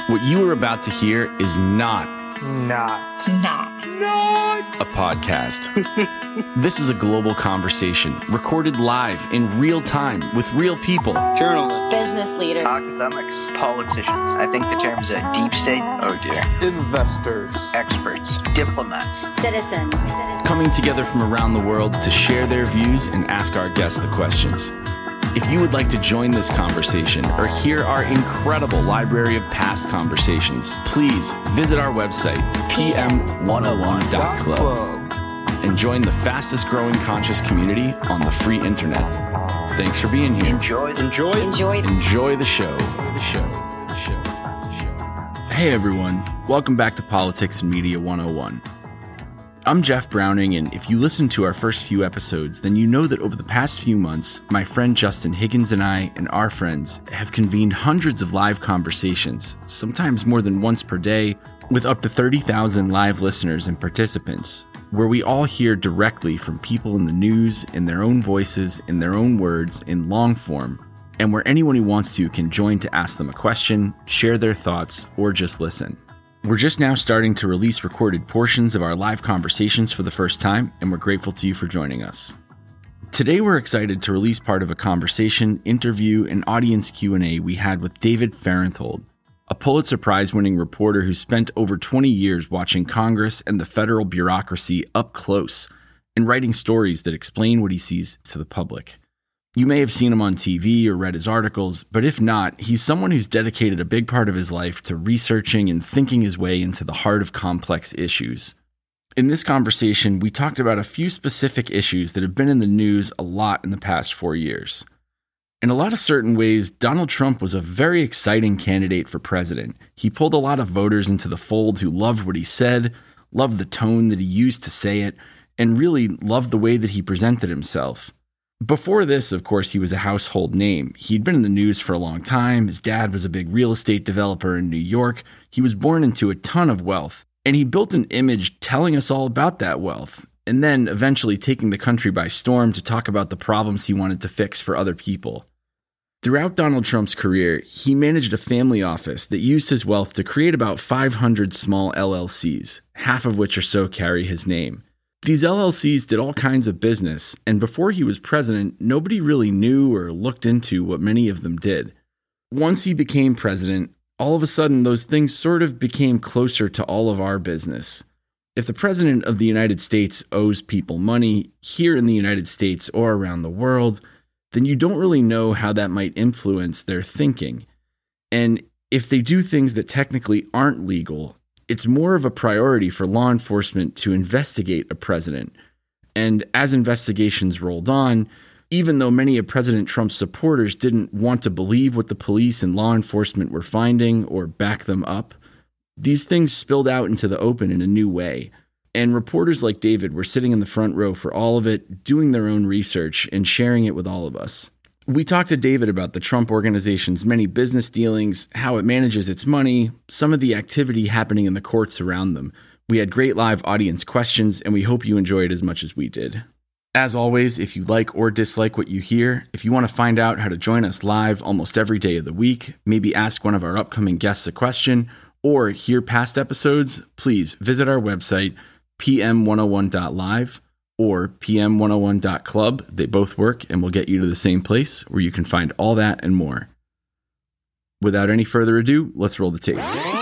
What you are about to hear is not a podcast. This is a global conversation recorded live in real time with real people. Journalists, business leaders, academics, politicians. I think the term's a deep state. Oh dear. investors, Experts, diplomats. citizens. Coming together from around the world to share their views and ask our guests the questions. If you would like to join this conversation or hear our incredible library of past conversations, please visit our website, pm101.club, and join the fastest growing conscious community on the free internet. Thanks for being here. Enjoy the Enjoy the show. Hey everyone, welcome back to Politics and Media 101. I'm Jeff Browning, and if you listened to our first few episodes, then you know that over the past few months, my friend Justin Higgins and I and our friends have convened hundreds of live conversations, sometimes more than once per day, with up to 30,000 live listeners and participants, where we all hear directly from people in the news, in their own voices, in their own words, in long form, and where anyone who wants to can join to ask them a question, share their thoughts, or just listen. We're just now starting to release recorded portions of our live conversations for the first time, and we're grateful to you for joining us. Today we're excited to release part of a conversation, interview, and audience Q&A we had with David Fahrenthold, a Pulitzer Prize-winning reporter who spent over 20 years watching Congress and the federal bureaucracy up close and writing stories that explain what he sees to the public. You may have seen him on TV or read his articles, but if not, he's someone who's dedicated a big part of his life to researching and thinking his way into the heart of complex issues. In this conversation, we talked about a few specific issues that have been in the news a lot in the past 4 years. In a lot of certain ways, Donald Trump was a very exciting candidate for president. He pulled a lot of voters into the fold who loved what he said, loved the tone that he used to say it, and really loved the way that he presented himself. Before this, of course, he was a household name. He'd been in the news for a long time. His dad was a big real estate developer in New York. He was born into a ton of wealth, and he built an image telling us all about that wealth, and then eventually taking the country by storm to talk about the problems he wanted to fix for other people. Throughout Donald Trump's career, he managed a family office that used his wealth to create about 500 small LLCs, half of which or so carry his name. These LLCs did all kinds of business, and before he was president, nobody really knew or looked into what many of them did. Once he became president, all of a sudden those things sort of became closer to all of our business. If the president of the United States owes people money here in the United States or around the world, then you don't really know how that might influence their thinking. And if they do things that technically aren't legal, it's more of a priority for law enforcement to investigate a president. And as investigations rolled on, even though many of President Trump's supporters didn't want to believe what the police and law enforcement were finding or back them up, these things spilled out into the open in a new way. And reporters like David were sitting in the front row for all of it, doing their own research and sharing it with all of us. We talked to David about the Trump Organization's many business dealings, how it manages its money, some of the activity happening in the courts around them. We had great live audience questions, and we hope you enjoy it as much as we did. As always, if you like or dislike what you hear, if you want to find out how to join us live almost every day of the week, maybe ask one of our upcoming guests a question, or hear past episodes, please visit our website, pm101.live. or pm101.club. They both work and will get you to the same place where you can find all that and more. Without any further ado, let's roll the tape.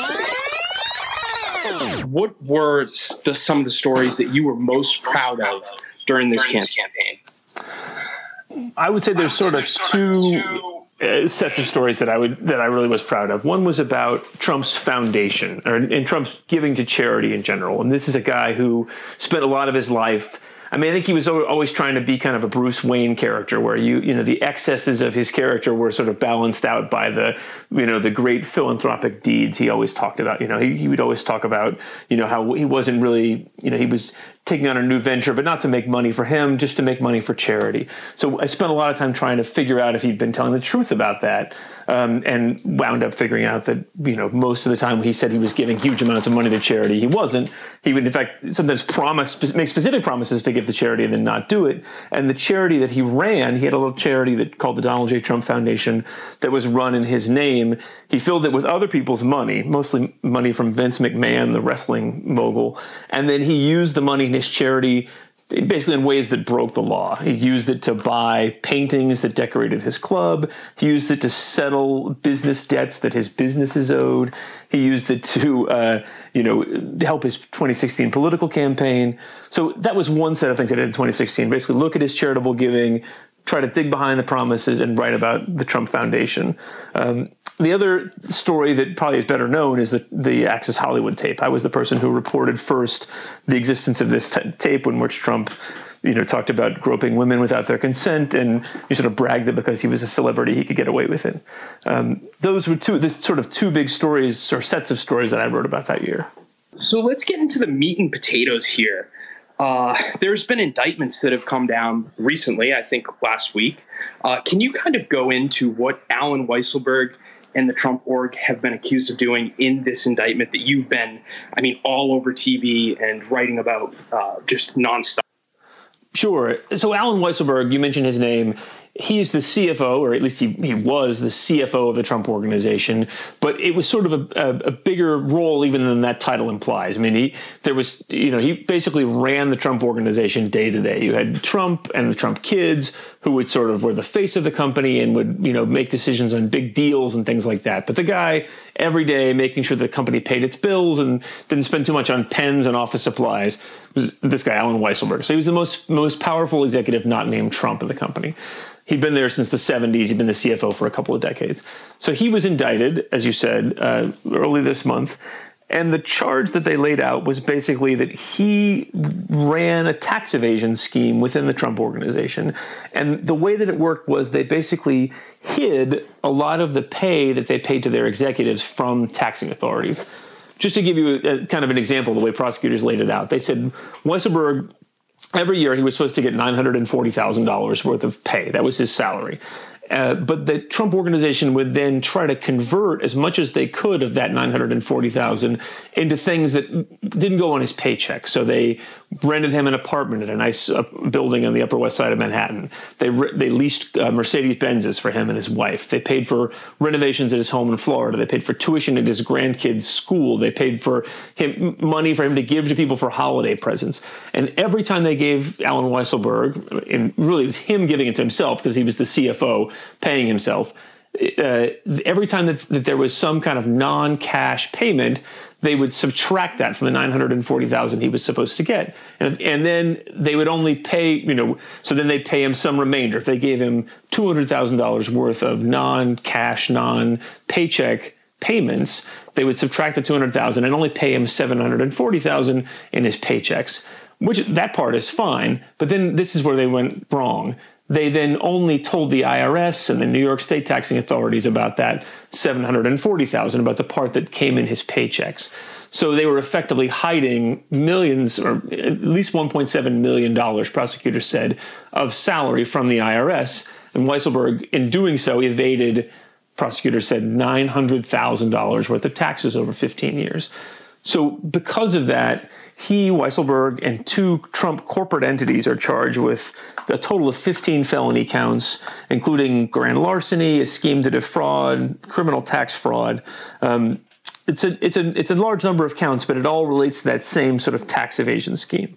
What were some of the stories that you were most proud of during this campaign? I would say there's sort of two sets of stories that I really was proud of. One was about Trump's foundation and Trump's giving to charity in general. And this is a guy who spent a lot of his life. I mean, I think he was always trying to be kind of a Bruce Wayne character where the excesses of his character were sort of balanced out by the great philanthropic deeds he always talked about. He would always talk about, how he wasn't really, he was taking on a new venture, but not to make money for him, just to make money for charity. So I spent a lot of time trying to figure out if he'd been telling the truth about that. And wound up figuring out that, most of the time he said he was giving huge amounts of money to charity, he wasn't. He would, in fact, sometimes make specific promises to give give to charity and then not do it. And the charity that he ran, he had a little charity that called the Donald J. Trump Foundation that was run in his name. He filled it with other people's money, mostly money from Vince McMahon, the wrestling mogul. And then he used the money in his charity basically in ways that broke the law. He used it to buy paintings that decorated his club. He used it to settle business debts that his businesses owed. He used it to, help his 2016 political campaign. So that was one set of things I did in 2016. Basically look at his charitable giving, try to dig behind the promises, and write about the Trump Foundation. The other story that probably is better known is the Access Hollywood tape. I was the person who reported first the existence of this tape in which Trump, talked about groping women without their consent, and he sort of bragged that because he was a celebrity, he could get away with it. Those were two big stories or sets of stories that I wrote about that year. So let's get into the meat and potatoes here. There's been indictments that have come down recently, I think last week. Can you kind of go into what Allen Weisselberg and the Trump org have been accused of doing in this indictment that you've been, all over TV and writing about just nonstop? Sure. So Allen Weisselberg, you mentioned his name. He's the CFO, or at least he was the CFO of the Trump Organization, but it was sort of a bigger role even than that title implies. He basically ran the Trump Organization day to day. You had Trump and the Trump kids who would sort of were the face of the company and would, make decisions on big deals and things like that. But the guy every day making sure the company paid its bills and didn't spend too much on pens and office supplies was this guy, Allen Weisselberg. So he was the most powerful executive not named Trump in the company. He'd been there since the 70s. He'd been the CFO for a couple of decades. So he was indicted, as you said, early this month. And the charge that they laid out was basically that he ran a tax evasion scheme within the Trump Organization. And the way that it worked was they basically hid a lot of the pay that they paid to their executives from taxing authorities. Just to give you a kind of an example of the way prosecutors laid it out, they said Weisselberg, every year he was supposed to get $940,000 worth of pay. That was his salary. But the Trump Organization would then try to convert as much as they could of that $940,000 into things that didn't go on his paycheck. So they rented him an apartment at a nice building on the Upper West Side of Manhattan. They leased Mercedes-Benzes for him and his wife. They paid for renovations at his home in Florida. They paid for tuition at his grandkids' school. They paid for him money for him to give to people for holiday presents. And every time they gave Allen Weisselberg, and really it was him giving it to himself because he was the CFO, paying himself, every time that there was some kind of non-cash payment, they would subtract that from the $940,000 he was supposed to get. And then they would only pay, so then they'd pay him some remainder. If they gave him $200,000 worth of non-cash, non-paycheck payments, they would subtract the $200,000 and only pay him $740,000 in his paychecks, which that part is fine. But then this is where they went wrong. They then only told the IRS and the New York State taxing authorities about that $740,000, about the part that came in his paychecks. So they were effectively hiding millions, or at least $1.7 million, prosecutors said, of salary from the IRS. And Weisselberg, in doing so, evaded, prosecutors said, $900,000 worth of taxes over 15 years. So because of that, Weisselberg, and two Trump corporate entities are charged with a total of 15 felony counts, including grand larceny, a scheme to defraud, criminal tax fraud. It's a large number of counts, but it all relates to that same sort of tax evasion scheme.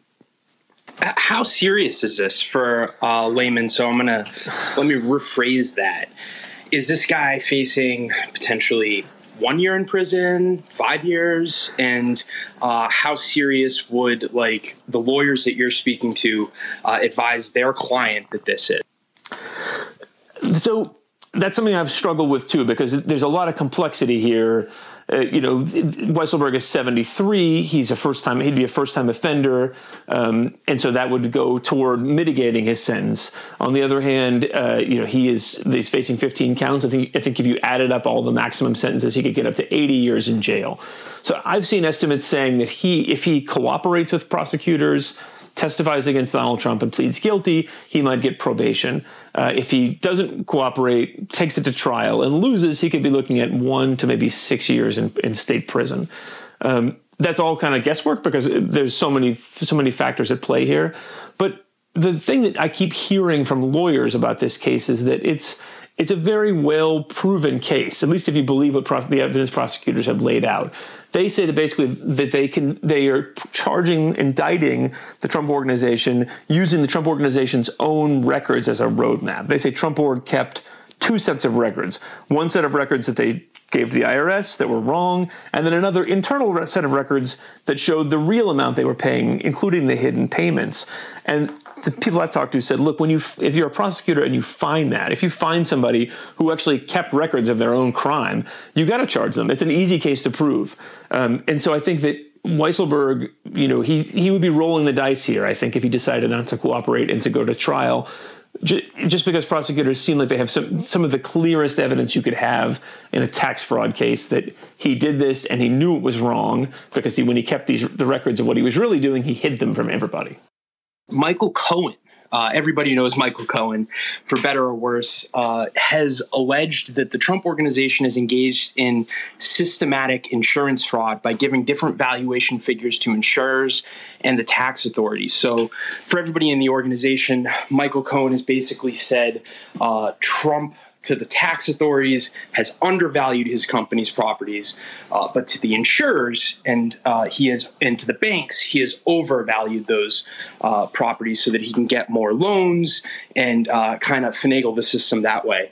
How serious is this for layman? So let me rephrase that. Is this guy facing potentially 1 year in prison, 5 years? And how serious would the lawyers that you're speaking to advise their client that this is? So that's something I've struggled with too, because there's a lot of complexity here. Weisselberg is 73. He'd be a first-time offender. And so that would go toward mitigating his sentence. On the other hand, he's facing 15 counts. I think if you added up all the maximum sentences, he could get up to 80 years in jail. So I've seen estimates saying that if he cooperates with prosecutors, testifies against Donald Trump, and pleads guilty, he might get probation. If he doesn't cooperate, takes it to trial, and loses, he could be looking at 1 to maybe 6 years in state prison. that's all kind of guesswork because there's so many factors at play here. But the thing that I keep hearing from lawyers about this case is that it's a very well proven case, at least if you believe what the evidence prosecutors have laid out. They say that basically that they are indicting the Trump Organization using the Trump Organization's own records as a roadmap. They say Trump Org kept two sets of records, one set of records that they gave to the IRS that were wrong, and then another internal set of records that showed the real amount they were paying, including the hidden payments. And the people I've talked to said, look, if you're a prosecutor and you find that, if you find somebody who actually kept records of their own crime, you got to charge them. It's an easy case to prove. And so I think that Weisselberg, he would be rolling the dice here, I think, if he decided not to cooperate and to go to trial, just because prosecutors seem like they have some of the clearest evidence you could have in a tax fraud case that he did this and he knew it was wrong because when he kept the records of what he was really doing, he hid them from everybody. Michael Cohen, everybody knows Michael Cohen, for better or worse, has alleged that the Trump Organization is engaged in systematic insurance fraud by giving different valuation figures to insurers and the tax authorities. So for everybody in the organization, Michael Cohen has basically said Trump to the tax authorities has undervalued his company's properties, but to the insurers and to the banks, he has overvalued those properties so that he can get more loans and kind of finagle the system that way.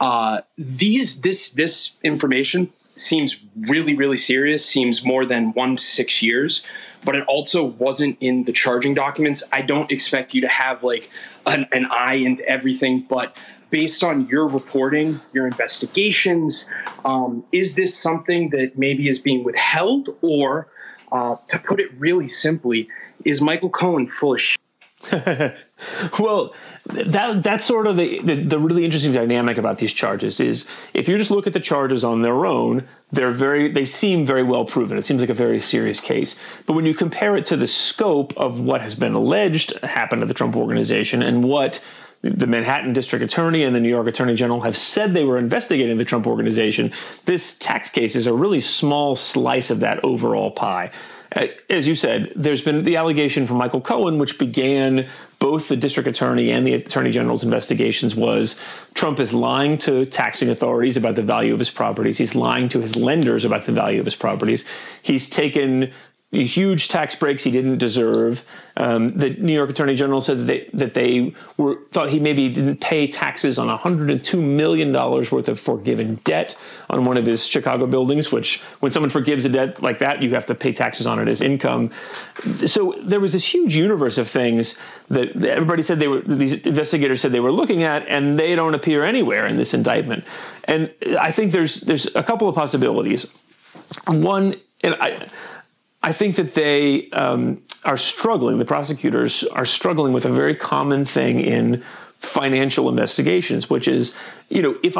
This information seems really, really serious, seems more than 1 to 6 years, but it also wasn't in the charging documents. I don't expect you to have like an eye into everything, but based on your reporting, your investigations, is this something that maybe is being withheld? Or, to put it really simply, is Michael Cohen full of shit? Well, that's sort of the really interesting dynamic about these charges is if you just look at the charges on their own, they seem very well proven. It seems like a very serious case. But when you compare it to the scope of what has been alleged happened to the Trump Organization and what the Manhattan District Attorney and the New York Attorney General have said they were investigating the Trump Organization, this tax case is a really small slice of that overall pie. As you said, there's been the allegation from Michael Cohen, which began both the district attorney and the attorney general's investigations, was Trump is lying to taxing authorities about the value of his properties. He's lying to his lenders about the value of his properties. He's taken huge tax breaks he didn't deserve. The New York Attorney General said that they thought he maybe didn't pay taxes on $102 million worth of forgiven debt on one of his Chicago buildings, which when someone forgives a debt like that, you have to pay taxes on it as income. So there was this huge universe of things that everybody said these investigators said they were looking at, and they don't appear anywhere in this indictment. And I think there's a couple of possibilities. One, and I think that they are struggling. The prosecutors are struggling with a very common thing in financial investigations, which is, if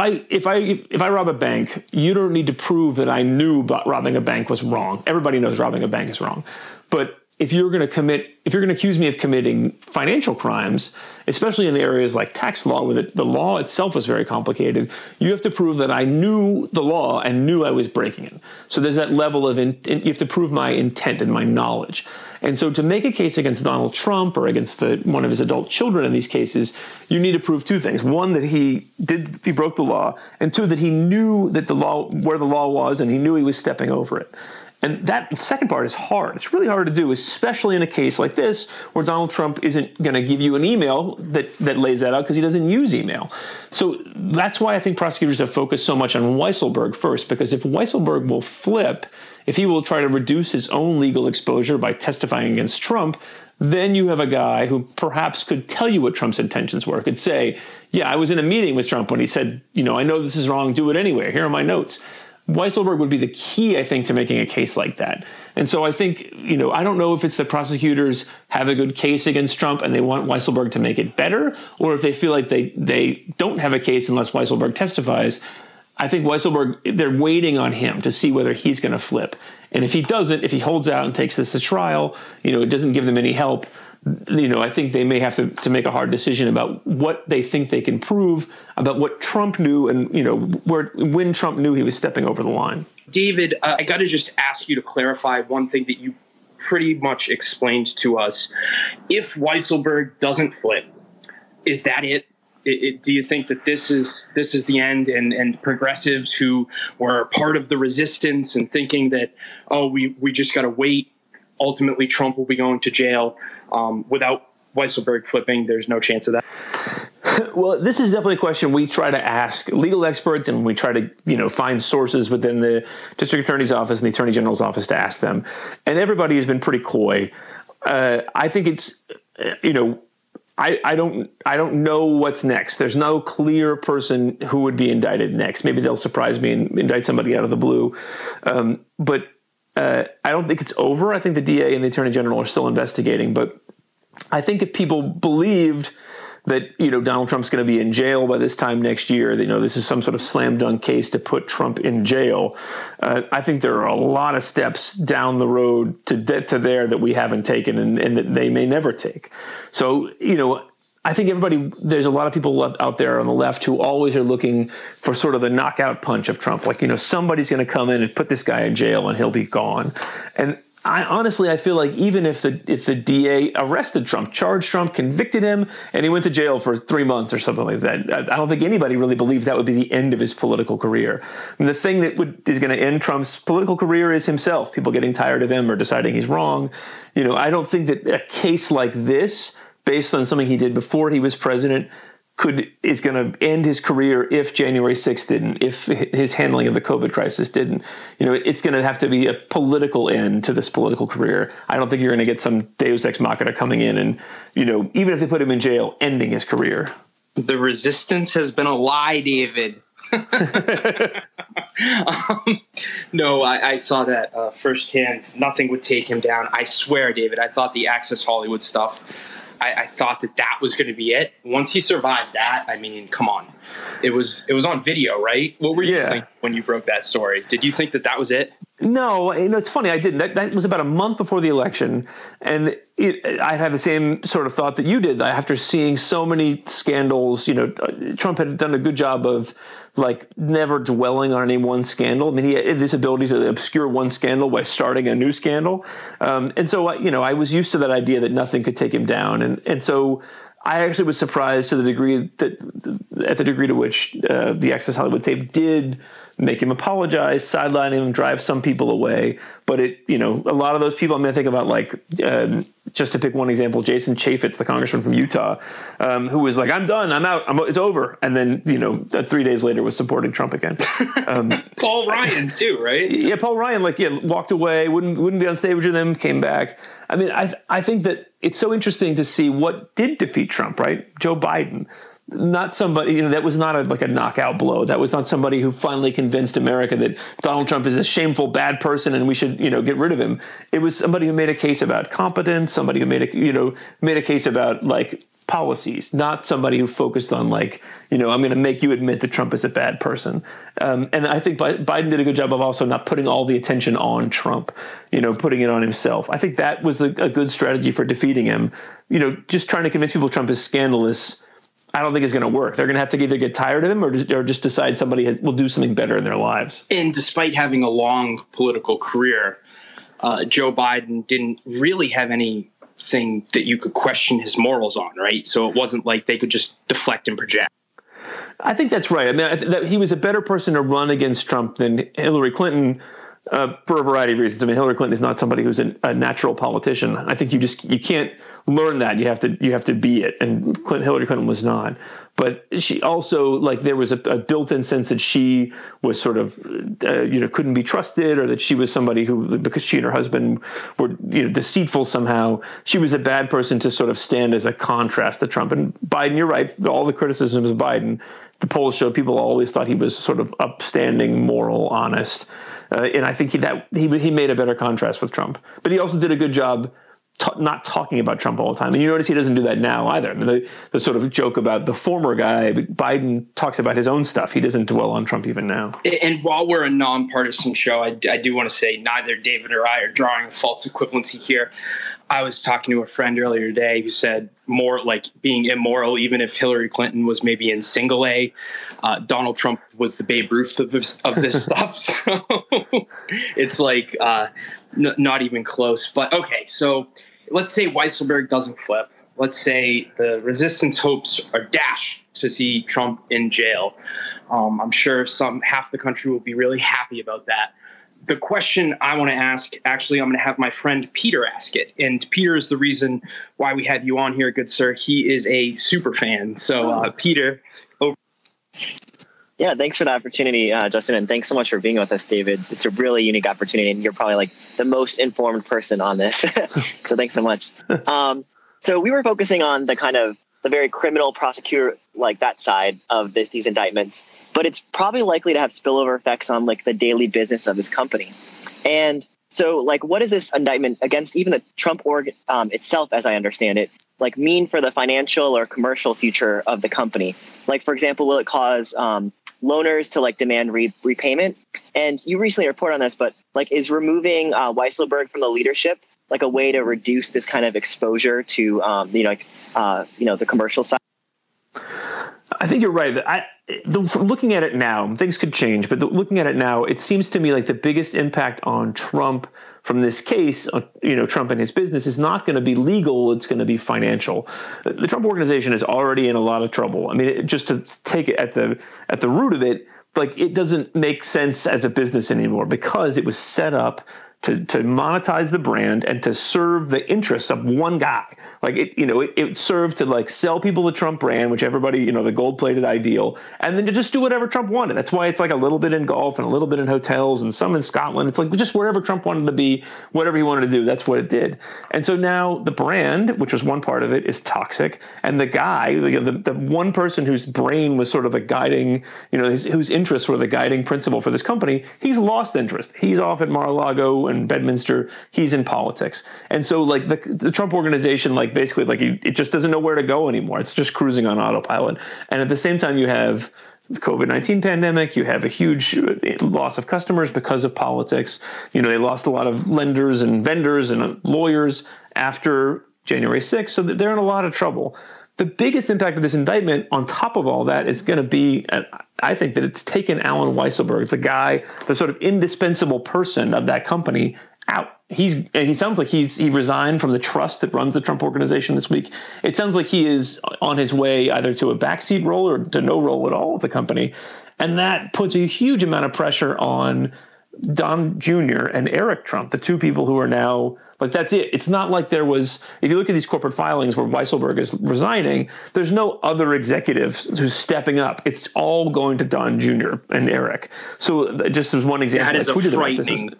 I rob a bank, you don't need to prove that I knew robbing a bank was wrong. Everybody knows robbing a bank is wrong. But if you're going to accuse me of committing financial crimes, especially in the areas like tax law, where the law itself is very complicated, you have to prove that I knew the law and knew I was breaking it. So there's that level of you have to prove my intent and my knowledge. And so to make a case against Donald Trump or against one of his adult children in these cases, you need to prove two things. One, that he broke the law, and two, that he knew that where the law was, and he knew he was stepping over it. And that second part is hard. It's really hard to do, especially in a case like this where Donald Trump isn't going to give you an email that lays that out because he doesn't use email. So that's why I think prosecutors have focused so much on Weisselberg first, because if Weisselberg will flip, if he will try to reduce his own legal exposure by testifying against Trump, then you have a guy who perhaps could tell you what Trump's intentions were, could say, yeah, I was in a meeting with Trump when he said, I know this is wrong, do it anyway. Here are my notes. Weisselberg would be the key, I think, to making a case like that. And so I think, I don't know if it's the prosecutors have a good case against Trump and they want Weisselberg to make it better, or if they feel like they don't have a case unless Weisselberg testifies. I think Weisselberg, they're waiting on him to see whether he's going to flip. And if he doesn't, if he holds out and takes this to trial, it doesn't give them any help. I think they may have to make a hard decision about what they think they can prove about what Trump knew and, when Trump knew he was stepping over the line. David, I got to just ask you to clarify one thing that you pretty much explained to us. If Weisselberg doesn't flip, is that it? Do you think that this is the end, and progressives who were part of the resistance and thinking that, we just got to wait, ultimately Trump will be going to jail without Weisselberg flipping, there's no chance of that? Well, this is definitely a question we try to ask legal experts, and we try to, find sources within the district attorney's office and the attorney general's office to ask them. And everybody has been pretty coy. I think it's, I don't know what's next. There's no clear person who would be indicted next. Maybe they'll surprise me and indict somebody out of the blue. But I don't think it's over. I think the DA and the attorney general are still investigating. But I think if people believed that, Donald Trump's going to be in jail by this time next year, that, this is some sort of slam dunk case to put Trump in jail, I think there are a lot of steps down the road to there that we haven't taken and that they may never take. So, I think there's a lot of people out there on the left who always are looking for sort of the knockout punch of Trump. Like, somebody's going to come in and put this guy in jail and he'll be gone. And I feel like even if the DA arrested Trump, charged Trump, convicted him, and he went to jail for 3 months or something like that, I don't think anybody really believed that would be the end of his political career. And the thing that is going to end Trump's political career is himself, people getting tired of him or deciding he's wrong. I don't think that a case like this, based on something he did before he was president, is going to end his career if January 6th didn't, if his handling of the COVID crisis didn't. It's going to have to be a political end to this political career. I don't think you're going to get some Deus Ex Machina coming in and, even if they put him in jail, ending his career. The resistance has been a lie, David. No, I saw that firsthand. Nothing would take him down. I swear, David, I thought the Access Hollywood stuff, I thought that was going to be it. Once he survived that, I mean, come on. It was on video, right? What were you thinking when you broke that story? Did you think that was it? No, it's funny. I didn't. That was about a month before the election. And I had the same sort of thought that you did. After seeing so many scandals, Trump had done a good job of never dwelling on any one scandal. I mean, he had this ability to obscure one scandal by starting a new scandal. And so, I was used to that idea that nothing could take him down. And so I actually was surprised to the degree to which the Access Hollywood tape did make him apologize, sideline him, drive some people away. But a lot of those people, I think about just to pick one example, Jason Chaffetz, the congressman from Utah, who was like, I'm done, I'm out, it's over. And then, 3 days later was supporting Trump again. Paul Ryan too, right? Yeah, Paul Ryan, walked away, wouldn't be on stage with them, came back. I mean, I think that it's so interesting to see what did defeat Trump, right? Joe Biden. Not somebody, that was not a knockout blow. That was not somebody who finally convinced America that Donald Trump is a shameful, bad person and we should, get rid of him. It was somebody who made a case about competence, somebody who made a case about policies, not somebody who focused on I'm going to make you admit that Trump is a bad person. And I think Biden did a good job of also not putting all the attention on Trump, putting it on himself. I think that was a good strategy for defeating him. Just trying to convince people Trump is scandalous, I don't think it's going to work. They're going to have to either get tired of him or just decide somebody will do something better in their lives. And despite having a long political career, Joe Biden didn't really have anything that you could question his morals on, right? So it wasn't like they could just deflect and project. I think that's right. I mean, he was a better person to run against Trump than Hillary Clinton for a variety of reasons. I mean, Hillary Clinton is not somebody who's a natural politician. I think you can't learn that. You have to be it. And Hillary Clinton was not. But she also, there was a built-in sense that she was sort of, couldn't be trusted, or that she was somebody who, because she and her husband were, deceitful somehow, she was a bad person to sort of stand as a contrast to Trump. And Biden, you're right, all the criticisms of Biden, the polls show people always thought he was sort of upstanding, moral, honest. And I think he made a better contrast with Trump. But he also did a good job not talking about Trump all the time. And you notice he doesn't do that now either. The sort of joke about the former guy, Biden talks about his own stuff. He doesn't dwell on Trump even now. And while we're a nonpartisan show, I do want to say neither David or I are drawing a false equivalency here. I was talking to a friend earlier today who said more like being immoral, even if Hillary Clinton was maybe in single A, Donald Trump was the Babe Ruth of this stuff. So it's like not even close. But OK, so let's say Weisselberg doesn't flip. Let's say the resistance hopes are dashed to see Trump in jail. I'm sure half the country will be really happy about that. The question I want to ask, actually, I'm going to have my friend Peter ask it. And Peter is the reason why we had you on here, good sir. He is a super fan. So, Peter. Yeah, thanks for the opportunity, Justin. And thanks so much for being with us, David. It's a really unique opportunity. And you're probably like the most informed person on this. So thanks so much. So we were focusing on the very criminal prosecutor, like that side of these indictments, but it's probably likely to have spillover effects on like the daily business of this company. And so like, what does this indictment against even the Trump org itself, as I understand it, like mean for the financial or commercial future of the company? Like, for example, will it cause loaners to like demand repayment? And you recently reported on this, but like, is removing Weisselberg from the leadership like a way to reduce this kind of exposure to, the commercial side? I think you're right. Looking at it now, things could change, but looking at it now, it seems to me like the biggest impact on Trump from this case, Trump and his business, is not going to be legal. It's going to be financial. The Trump Organization is already in a lot of trouble. I mean, just to take it at the root of it, like it doesn't make sense as a business anymore because it was set up to monetize the brand and to serve the interests of one guy. Like it served to like sell people the Trump brand, which everybody, the gold-plated ideal, and then to just do whatever Trump wanted. That's why it's like a little bit in golf and a little bit in hotels and some in Scotland. It's like just wherever Trump wanted to be, whatever he wanted to do, that's what it did. And so now the brand, which was one part of it, is toxic. And the guy, the one person whose brain was sort of the guiding, whose interests were the guiding principle for this company, he's lost interest. He's off at Mar-a-Lago and Bedminster. He's in politics. And so like the Trump Organization, like basically like it just doesn't know where to go anymore. It's just cruising on autopilot. And at the same time, you have the COVID-19 pandemic, you have a huge loss of customers because of politics. They lost a lot of lenders and vendors and lawyers after January 6th. So they're in a lot of trouble. The biggest impact of this indictment on top of all that is going to be, I think, that it's taken Alan Weisselberg, the guy, the sort of indispensable person of that company, out. He sounds like he resigned from the trust that runs the Trump Organization this week. It sounds like he is on his way either to a backseat role or to no role at all with the company. And that puts a huge amount of pressure on Don Jr. and Eric Trump, the two people who are now – like that's it. It's not like there was, if you look at these corporate filings where Weisselberg is resigning, there's no other executives who's stepping up. It's all going to Don Jr. and Eric. So just as one example. That is a frightening.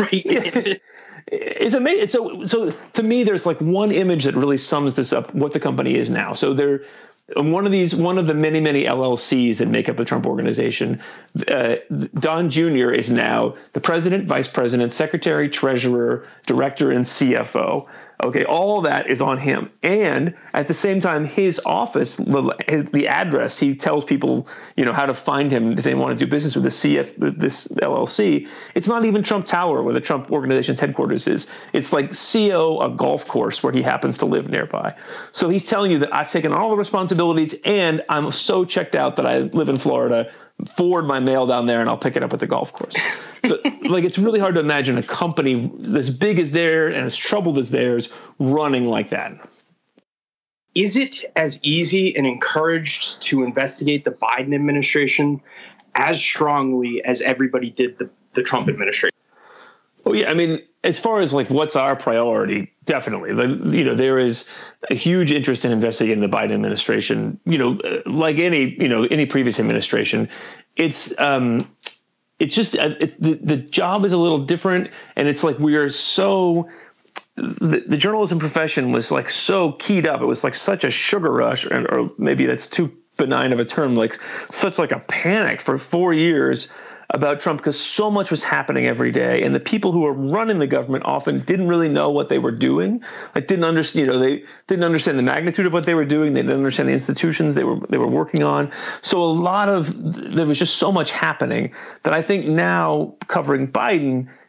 It's amazing. So to me, there's like one image that really sums this up, what the company is now. So they're one of the many, many LLCs that make up the Trump Organization. Don Jr. is now the president, vice president, secretary, treasurer, director, and CFO. Okay, all that is on him. And at the same time, his office, the address, he tells people, how to find him if they want to do business with this LLC. It's not even Trump Tower where the Trump Organization's headquarters is. It's like CO, a golf course where he happens to live nearby. So he's telling you that I've taken all the responsibilities and I'm so checked out that I live in Florida. Forward my mail down there and I'll pick it up at the golf course. So, like, it's really hard to imagine a company as big as theirs and as troubled as theirs running like that. Is it as easy and encouraged to investigate the Biden administration as strongly as everybody did the Trump administration? Oh, yeah. I mean, as far as like what's our priority, definitely. There is a huge interest in investigating the Biden administration. Like any previous administration, it's just the job is a little different, and it's like we are so. The journalism profession was like so keyed up. It was like such a sugar rush, or maybe that's too benign of a term. Like such like a panic for 4 years about Trump because so much was happening every day, and the people who were running the government often didn't really know what they were doing. Like didn't understand, they didn't understand the magnitude of what they were doing. They didn't understand the institutions they were working on. So there was just so much happening that I think now covering Biden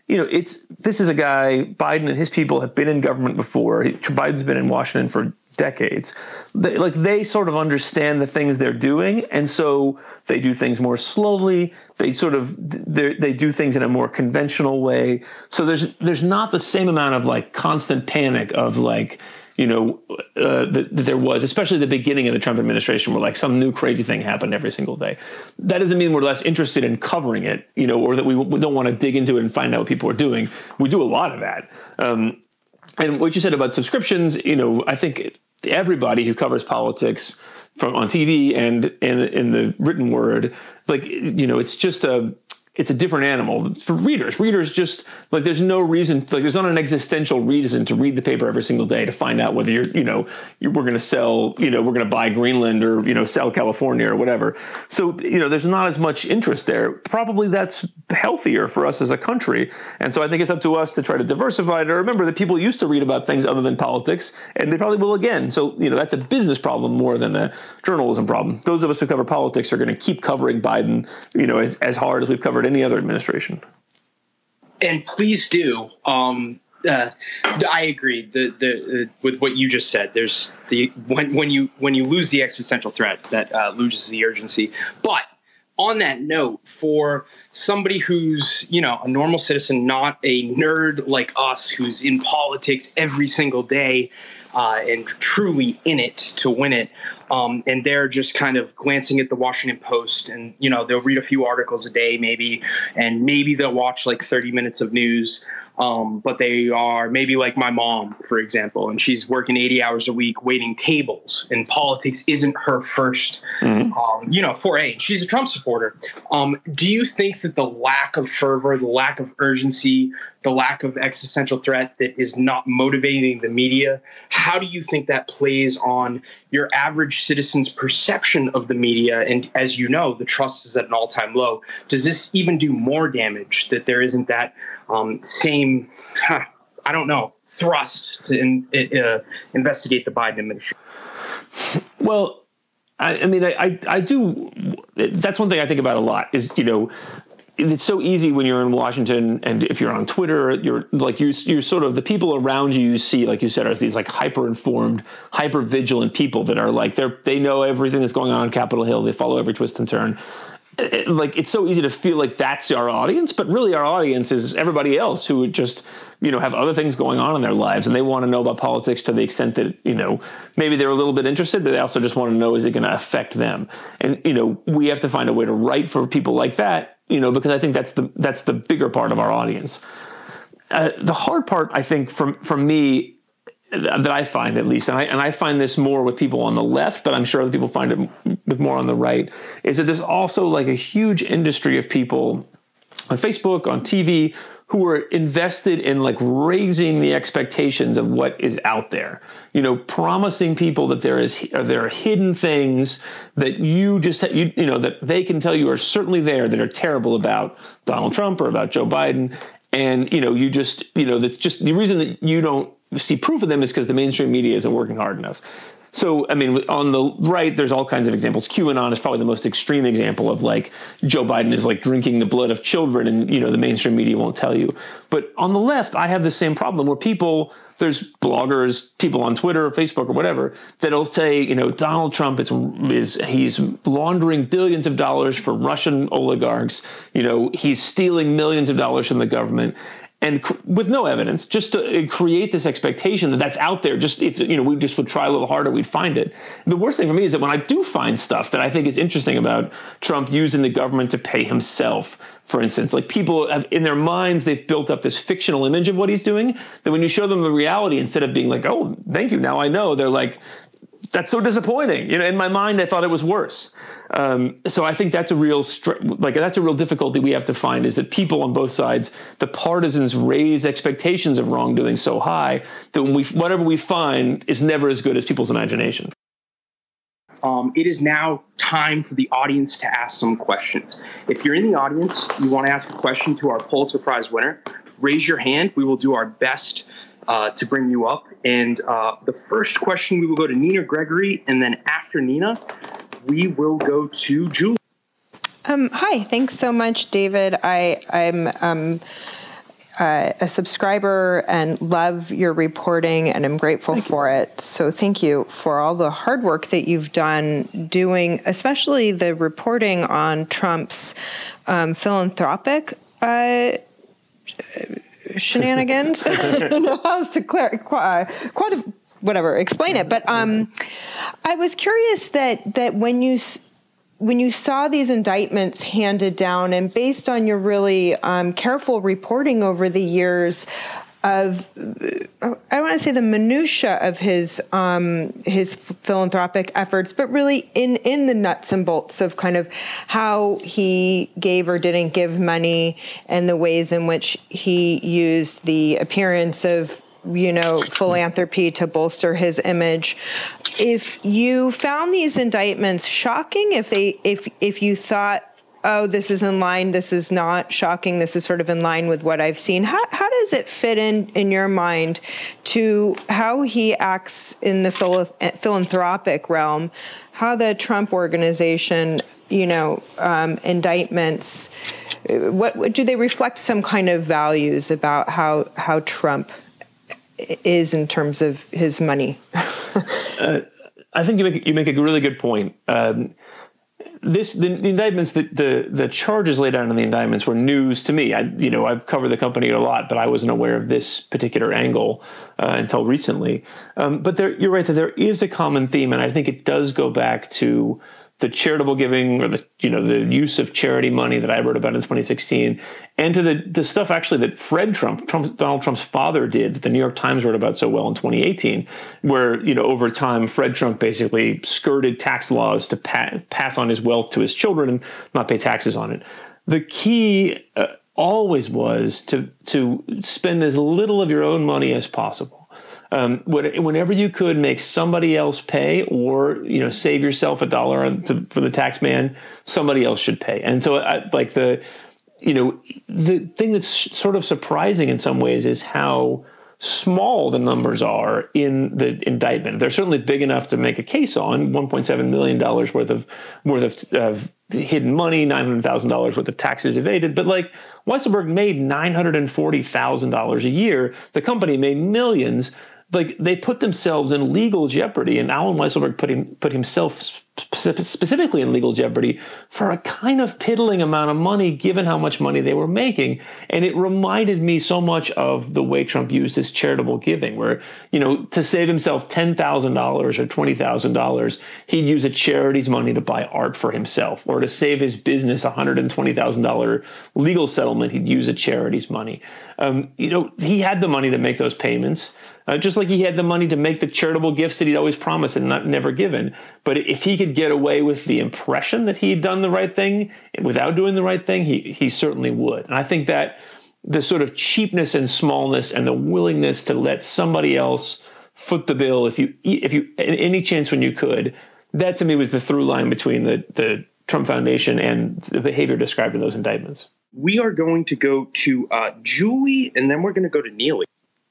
this is a guy, Biden and his people have been in government before. Biden's been in Washington for decades. They sort of understand the things they're doing, and so they do things more slowly. They do things in a more conventional way. So there's not the same amount of constant panic of that there was, especially the beginning of the Trump administration, where some new crazy thing happened every single day. That doesn't mean we're less interested in covering it, or that we don't want to dig into it and find out what people are doing. We do a lot of that. And what you said about subscriptions, I think everybody who covers politics on TV and in the written word, it's a different animal for readers. Readers just there's no reason, there's not an existential reason to read the paper every single day to find out whether we're going to sell, we're going to buy Greenland or, sell California or whatever. So, there's not as much interest there. Probably that's healthier for us as a country. And so I think it's up to us to try to diversify it. Or remember that people used to read about things other than politics, and they probably will again. So, that's a business problem more than a journalism problem. Those of us who cover politics are going to keep covering Biden, as hard as we've covered any other administration. And please do. I agree. With what you just said. There's when you lose the existential threat, that loses the urgency. But on that note, for somebody who's a normal citizen, not a nerd like us, who's in politics every single day and truly in it to win it. And they're just kind of glancing at the Washington Post, and, they'll read a few articles a day maybe, and maybe they'll watch 30 minutes of news. But they are maybe like my mom, for example, and she's working 80 hours a week waiting tables, and politics isn't her first, foray. She's a Trump supporter. Do you think that the lack of fervor, the lack of urgency, the lack of existential threat that is not motivating the media, how do you think that plays on your average citizen's perception of the media? And as you know, the trust is at an all-time low. Does this even do more damage, that there isn't that same, thrust to investigate the Biden administration? Well, I do. That's one thing I think about a lot is, it's so easy when you're in Washington, and if you're on Twitter, you're sort of the people around you see, like you said, are these hyper-informed, hyper-vigilant people that are they know everything that's going on Capitol Hill. They follow every twist and turn. It's so easy to feel like that's our audience, but really our audience is everybody else who would just, have other things going on in their lives, and they want to know about politics to the extent that, maybe they're a little bit interested, but they also just want to know, is it going to affect them? And, we have to find a way to write for people like that, because I think that's the bigger part of our audience. The hard part, I think, from me, that I find at least, and I find this more with people on the left, but I'm sure other people find it with more on the right, is that there's also a huge industry of people on Facebook, on TV, who are invested in raising the expectations of what is out there, promising people that there are hidden things that that they can tell you are certainly there that are terrible about Donald Trump or about Joe Biden. And, that's just the reason that you don't see proof of them is because the mainstream media isn't working hard enough. So, on the right, there's all kinds of examples. QAnon is probably the most extreme example of Joe Biden is drinking the blood of children, and, the mainstream media won't tell you. But on the left, I have the same problem where there's bloggers, people on Twitter or Facebook or whatever, that'll say, Donald Trump he's laundering billions of dollars for Russian oligarchs. He's stealing millions of dollars from the government. And with no evidence, just to create this expectation that that's out there, just if we just would try a little harder, we'd find it. The worst thing for me is that when I do find stuff that I think is interesting about Trump using the government to pay himself, for instance, people have, in their minds, they've built up this fictional image of what he's doing, that when you show them the reality, instead of being oh, thank you, now I know, they're that's so disappointing. In my mind, I thought it was worse. So I think that's a real difficulty we have to find, is that people on both sides, the partisans, raise expectations of wrongdoing so high that whatever we find is never as good as people's imagination. It is now time for the audience to ask some questions. If you're in the audience, you want to ask a question to our Pulitzer Prize winner, raise your hand. We will do our best to bring you up. And the first question, we will go to Nina Gregory, and then after Nina, we will go to Julie. Hi, thanks so much, David. I'm a subscriber and love your reporting, and I'm grateful for it. So thank you for all the hard work that you've done doing, especially the reporting on Trump's philanthropic shenanigans. I don't know how to explain it. But I was curious that when you saw these indictments handed down, and based on your really careful reporting over the years of, I don't want to say the minutia of his philanthropic efforts, but really in the nuts and bolts of kind of how he gave or didn't give money and the ways in which he used the appearance of philanthropy to bolster his image. If you found these indictments shocking, if you thought, oh, this is in line, this is not shocking, this is sort of in line with what I've seen, how does it fit in your mind to how he acts in the philanthropic realm, how the Trump organization, indictments, what do they reflect some kind of values about how Trump is in terms of his money? I think you make a really good point. The indictments, the charges laid out in the indictments were news to me. I've covered the company a lot, but I wasn't aware of this particular angle until recently. But you're right that there is a common theme, and I think it does go back to the charitable giving, or the use of charity money that I wrote about in 2016, and to the stuff actually that Fred Trump, Donald Trump's father, did, that the New York Times wrote about so well in 2018, where over time Fred Trump basically skirted tax laws to pass on his wealth to his children and not pay taxes on it. The key always was to spend as little of your own money as possible. Whenever you could make somebody else pay, or save yourself $1 for the tax man, somebody else should pay. And so, the thing that's sort of surprising in some ways is how small the numbers are in the indictment. They're certainly big enough to make a case on. $1.7 million worth of hidden money, $900,000 worth of taxes evaded. But Weisselberg made $940,000 a year. The company made millions. They put themselves in legal jeopardy, and Alan Weisselberg put himself specifically in legal jeopardy for a kind of piddling amount of money, given how much money they were making. And it reminded me so much of the way Trump used his charitable giving, where, to save himself $10,000 or $20,000, he'd use a charity's money to buy art for himself, or to save his business $120,000 legal settlement, he'd use a charity's money. He had the money to make those payments. Just like he had the money to make the charitable gifts that he'd always promised and never given. But if he could get away with the impression that he had done the right thing without doing the right thing, he certainly would. And I think that the sort of cheapness and smallness and the willingness to let somebody else foot the bill if you any chance when you could, that to me was the through line between the Trump Foundation and the behavior described in those indictments. We are going to go to Julie, and then we're going to go to Neely.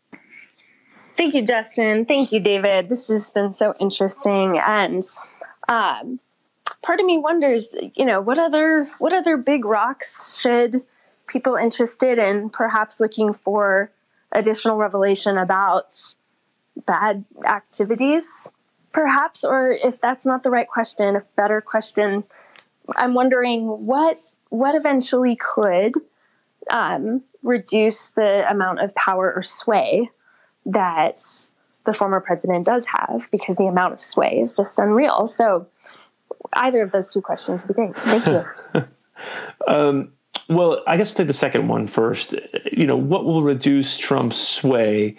Thank you, Justin. Thank you, David. This has been so interesting. And part of me wonders, what other big rocks should people interested in perhaps looking for additional revelation about bad activities, perhaps, or if that's not the right question, a better question, I'm wondering what eventually could reduce the amount of power or sway that the former president does have, because the amount of sway is just unreal. So either of those two questions would be great. Thank you. Well, I guess I'll take the second one first. What will reduce Trump's sway?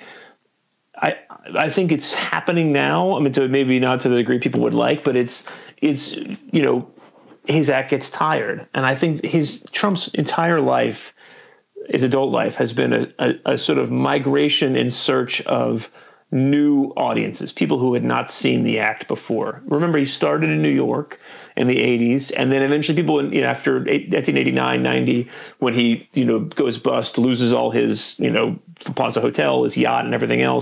I think it's happening now. I mean, maybe not to the degree people would like, but it's his act gets tired. And I think Trump's entire life, his adult life, has been a sort of migration in search of new audiences, people who had not seen the act before. Remember, he started in New York in the 80s, and then eventually people, after 1989, 90, when he, goes bust, loses all his, Plaza Hotel, his yacht, and everything else,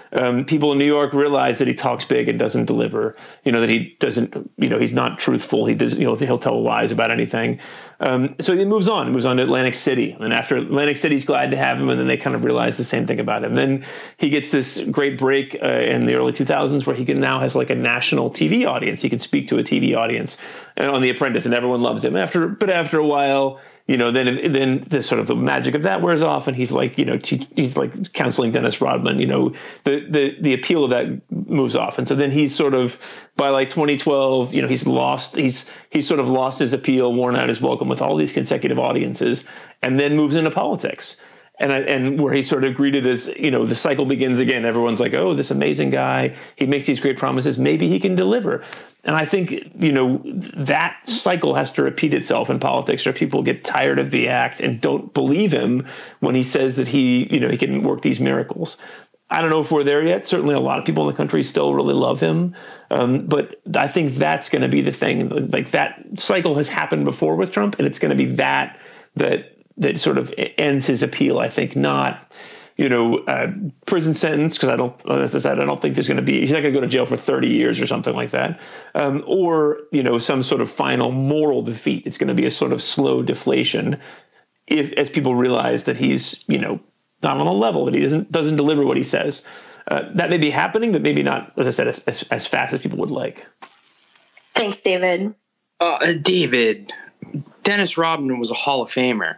People in New York realize that he talks big and doesn't deliver, that he doesn't, he's not truthful. He does, he'll tell lies about anything. So he moves on to Atlantic City. And after Atlantic City's glad to have him, and then they kind of realize the same thing about him. Then he gets this great break in the early 2000s where he now has like a national TV audience. He can speak to a TV audience on The Apprentice, and everyone loves him. But after a while, then the sort of the magic of that wears off, and he's like, he's like counseling Dennis Rodman. The appeal of that moves off, and so then he's sort of by like 2012, he's sort of lost his appeal, worn out his welcome with all these consecutive audiences, and then moves into politics. And where he's sort of greeted as, the cycle begins again. Everyone's like, oh, this amazing guy. He makes these great promises. Maybe he can deliver. And I think, that cycle has to repeat itself in politics, or people get tired of the act and don't believe him when he says that he can work these miracles. I don't know if we're there yet. Certainly a lot of people in the country still really love him. But I think that's going to be the thing. Like that cycle has happened before with Trump, and it's going to be that sort of ends his appeal. I think not, prison sentence, because as I said, I don't think there's going to be, he's not going to go to jail for 30 years or something like that. Or some sort of final moral defeat. It's going to be a sort of slow deflation as people realize that he's, not on a level, that he doesn't deliver what he says. That may be happening, but maybe not, as I said, as fast as people would like. Thanks, David. David, Dennis Rodman was a Hall of Famer.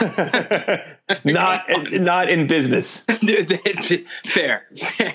not in business. Fair.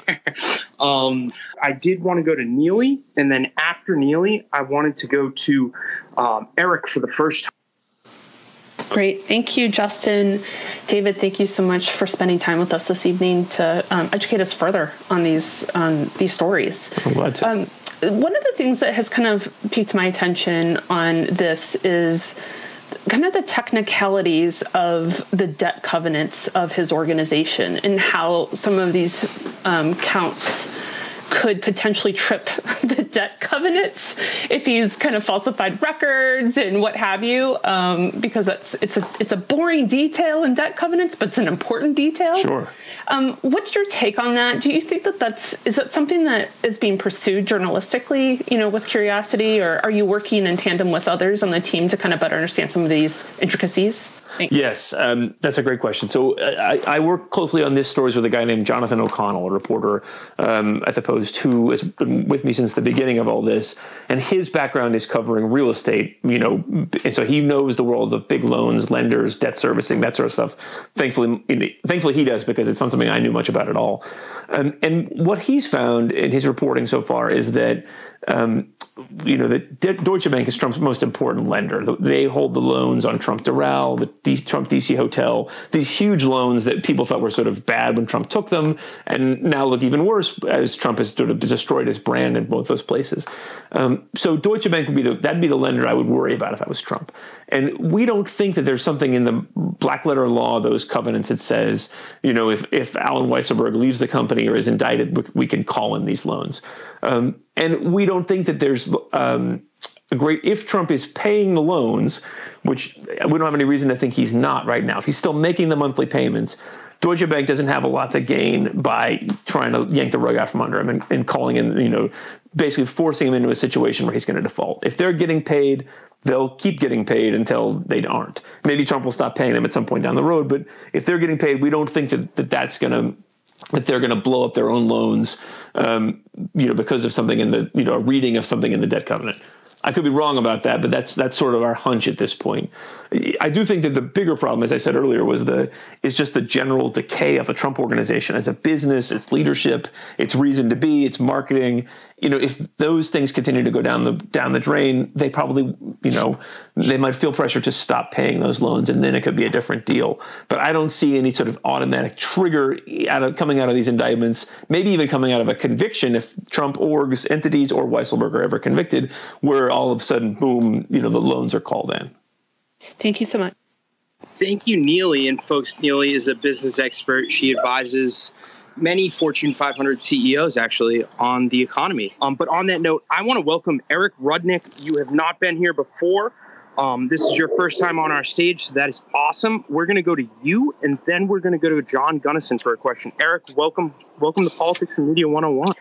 I did want to go to Neely, and then after Neely, I wanted to go to Eric for the first time. Great. Thank you, Justin. David, thank you so much for spending time with us this evening to educate us further on these stories. I'm glad to. One of the things that has kind of piqued my attention on this is kind of the technicalities of the debt covenants of his organization and how some of these counts could potentially trip the debt covenants if he's kind of falsified records and what have you, because it's a boring detail in debt covenants, but it's an important detail. Sure. What's your take on that? Do you think is that something that is being pursued journalistically, with curiosity, or are you working in tandem with others on the team to kind of better understand some of these intricacies? Yes, that's a great question. So I work closely on these stories with a guy named Jonathan O'Connell, a reporter at the Post, who has been with me since the beginning of all this. And his background is covering real estate, and so he knows the world of big loans, lenders, debt servicing, that sort of stuff. Thankfully he does, because it's not something I knew much about at all. And what he's found in his reporting so far is that that Deutsche Bank is Trump's most important lender. They hold the loans on Trump Doral, the Trump DC Hotel, these huge loans that people thought were sort of bad when Trump took them, and now look even worse as Trump has sort of destroyed his brand in both those places. So Deutsche Bank that'd be the lender I would worry about if I was Trump. And we don't think that there's something in the black letter law, those covenants, that says, if Alan Weisselberg leaves the company or is indicted, we can call in these loans. And we don't think that there's if Trump is paying the loans, which we don't have any reason to think he's not right now. If he's still making the monthly payments, Deutsche Bank doesn't have a lot to gain by trying to yank the rug out from under him and calling in, basically forcing him into a situation where he's going to default. If they're getting paid, they'll keep getting paid until they aren't. Maybe Trump will stop paying them at some point down the road, but if they're getting paid, we don't think that they're going to blow up their own loans, because of something in the, a reading of something in the debt covenant. I could be wrong about that, but that's sort of our hunch at this point. I do think that the bigger problem, as I said earlier, is just the general decay of a Trump organization as a business, its leadership, its reason to be, its marketing. If those things continue to go down the drain, they probably, they might feel pressure to stop paying those loans, and then it could be a different deal. But I don't see any sort of automatic trigger coming out of these indictments, maybe even coming out of a conviction if Trump orgs, entities, or Weisselberg are ever convicted, where all of a sudden, boom, the loans are called in. Thank you so much. Thank you, Neely. And folks, Neely is a business expert. She advises many Fortune 500 CEOs, actually, on the economy. But on that note, I want to welcome Eric Rudnick. You have not been here before. This is your first time on our stage, so that is awesome. We're going to go to you, and then we're going to go to John Gunnison for a question. Eric, welcome to Politics and Media 101.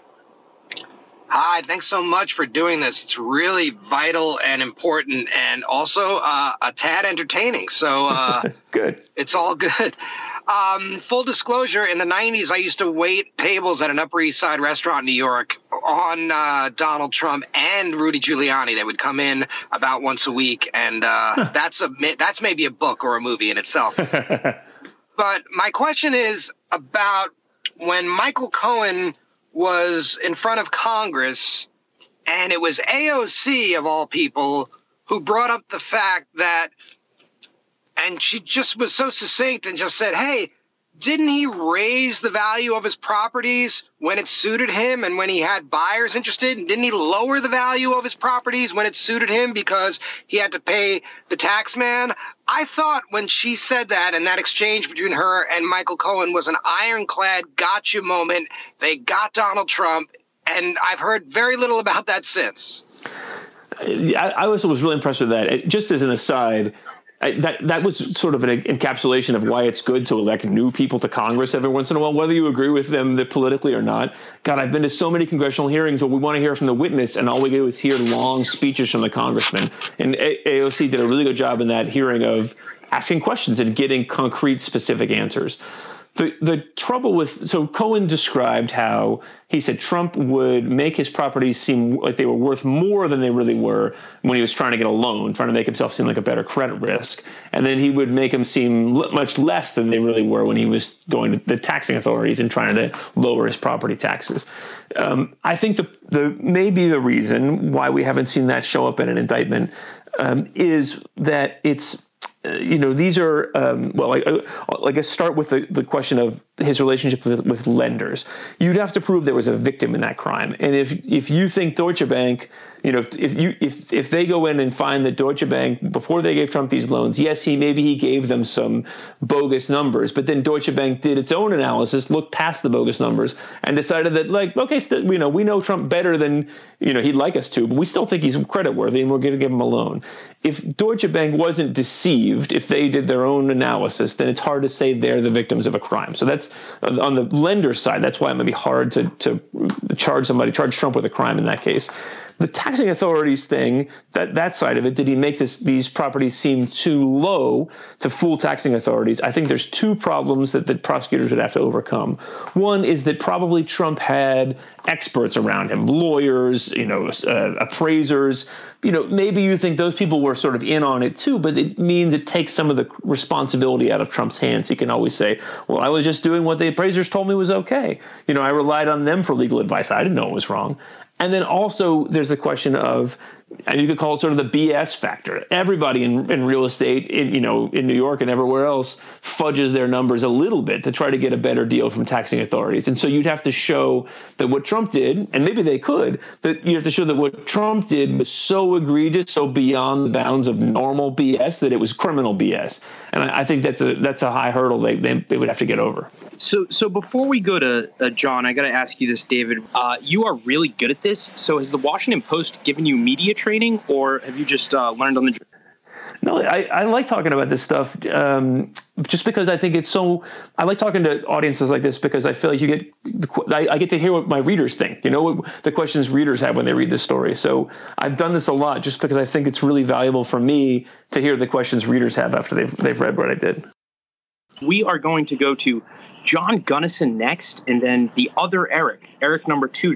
Hi, thanks so much for doing this. It's really vital and important, and also a tad entertaining. So good. It's all good. Full disclosure, in the 90s, I used to wait tables at an Upper East Side restaurant in New York on Donald Trump and Rudy Giuliani. They would come in about once a week, and that's maybe a book or a movie in itself. But my question is about when Michael Cohen was in front of Congress, and it was AOC, of all people, who brought up the fact that, and she just was so succinct and just said, hey, didn't he raise the value of his properties when it suited him and when he had buyers interested? And didn't he lower the value of his properties when it suited him because he had to pay the tax man? I thought when she said that and that exchange between her and Michael Cohen was an ironclad gotcha moment. They got Donald Trump, and I've heard very little about that since. I also was really impressed with that. Just as an aside, that was sort of an encapsulation of why it's good to elect new people to Congress every once in a while, whether you agree with them politically or not. God, I've been to so many congressional hearings where we want to hear from the witness, and all we do is hear long speeches from the congressman. And AOC did a really good job in that hearing of asking questions and getting concrete, specific answers. The trouble with – so Cohen described how he said Trump would make his properties seem like they were worth more than they really were when he was trying to get a loan, trying to make himself seem like a better credit risk. And then he would make them seem much less than they really were when he was going to the taxing authorities and trying to lower his property taxes. I think maybe the reason why we haven't seen that show up in an indictment is that it's – these are I guess start with the question of his relationship with lenders. You'd have to prove there was a victim in that crime, and if you think Deutsche Bank, if they go in and find that Deutsche Bank before they gave Trump these loans, yes, maybe he gave them some bogus numbers, but then Deutsche Bank did its own analysis, looked past the bogus numbers, and decided that we know Trump better than he'd like us to, but we still think he's creditworthy, and we're going to give him a loan. If Deutsche Bank wasn't deceived, if they did their own analysis, then it's hard to say they're the victims of a crime. So that's on the lender side. That's why it might be hard to charge Trump with a crime in that case. The taxing authorities thing, that side of it, did he make these properties seem too low to fool taxing authorities? I think there's two problems that the prosecutors would have to overcome. One is that probably Trump had experts around him, lawyers, appraisers. Maybe you think those people were sort of in on it too, but it means it takes some of the responsibility out of Trump's hands. He can always say, well, I was just doing what the appraisers told me was okay. I relied on them for legal advice. I didn't know it was wrong. And then also there's the question of, and you could call it sort of the BS factor. Everybody in real estate, in New York and everywhere else, fudges their numbers a little bit to try to get a better deal from taxing authorities. And so you'd have to show that what Trump did, and maybe they could, that you have to show that what Trump did was so egregious, so beyond the bounds of normal BS that it was criminal BS. And I think that's a high hurdle they would have to get over. So before we go to John, I got to ask you this, David. You are really good at this. So has the Washington Post given you media training, or have you just learned on the job? No, I like talking about this stuff just because I think it's so – I like talking to audiences like this because I feel like I get to hear what my readers think, the questions readers have when they read this story. So I've done this a lot just because I think it's really valuable for me to hear the questions readers have after they've read what I did. We are going to go to John Gunnison next, and then the other Eric number 2.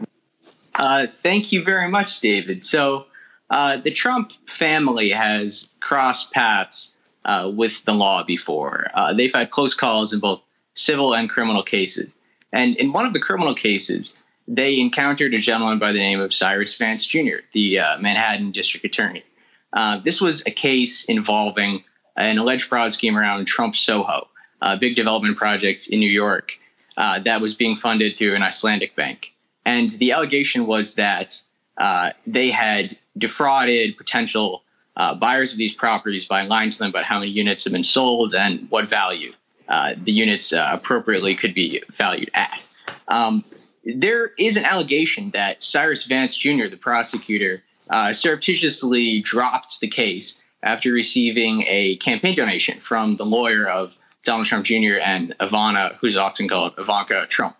Thank you very much, David. So the Trump family has crossed paths with the law before. They've had close calls in both civil and criminal cases. And in one of the criminal cases, they encountered a gentleman by the name of Cyrus Vance Jr., the Manhattan district attorney. This was a case involving an alleged fraud scheme around Trump Soho, a big development project in New York that was being funded through an Icelandic bank. And the allegation was that they had defrauded potential buyers of these properties by lying to them about how many units have been sold and what value the units appropriately could be valued at. There is an allegation that Cyrus Vance Jr., the prosecutor, surreptitiously dropped the case after receiving a campaign donation from the lawyer of Donald Trump Jr. and Ivana, who's often called Ivanka Trump.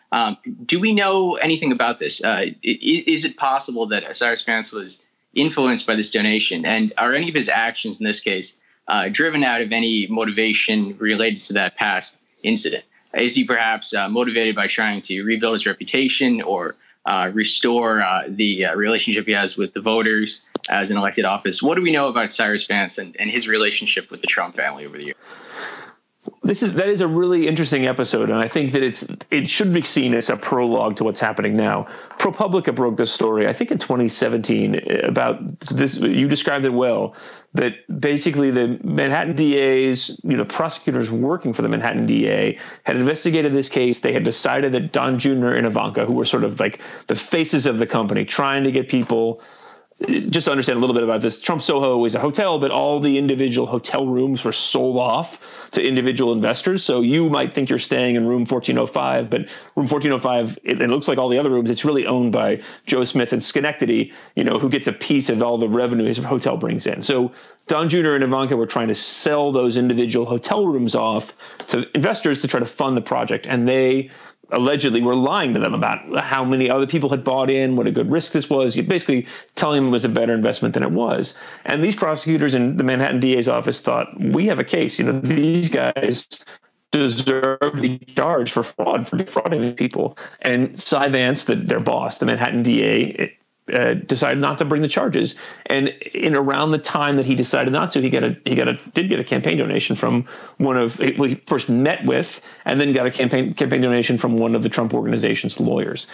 Do we know anything about this? Is it possible that Cyrus Vance was influenced by this donation? And are any of his actions in this case driven out of any motivation related to that past incident? Is he perhaps motivated by trying to rebuild his reputation or restore the relationship he has with the voters as an elected office? What do we know about Cyrus Vance and his relationship with the Trump family over the years? That is a really interesting episode, and I think that it should be seen as a prologue to what's happening now. ProPublica broke this story, I think in 2017, about this. You described it well, that basically the Manhattan DAs, prosecutors working for the Manhattan DA had investigated this case. They had decided that Don Jr. and Ivanka, who were sort of like the faces of the company, trying to get people. Just to understand a little bit about this, Trump Soho is a hotel, but all the individual hotel rooms were sold off to individual investors. So you might think you're staying in room 1405, but room 1405, it looks like all the other rooms, it's really owned by Joe Smith in Schenectady, who gets a piece of all the revenue his hotel brings in. So Don Jr. and Ivanka were trying to sell those individual hotel rooms off to investors to try to fund the project. And they allegedly were lying to them about how many other people had bought in, what a good risk this was. You're basically telling them it was a better investment than it was. And these prosecutors in the Manhattan DA's office thought, we have a case. These guys deserve to be charged for fraud, for defrauding people. And Cy Vance, their boss, the Manhattan DA, decided not to bring the charges. And in around the time that he decided not to, he did get a campaign donation from he first met with and then got a campaign donation from one of the Trump organization's lawyers.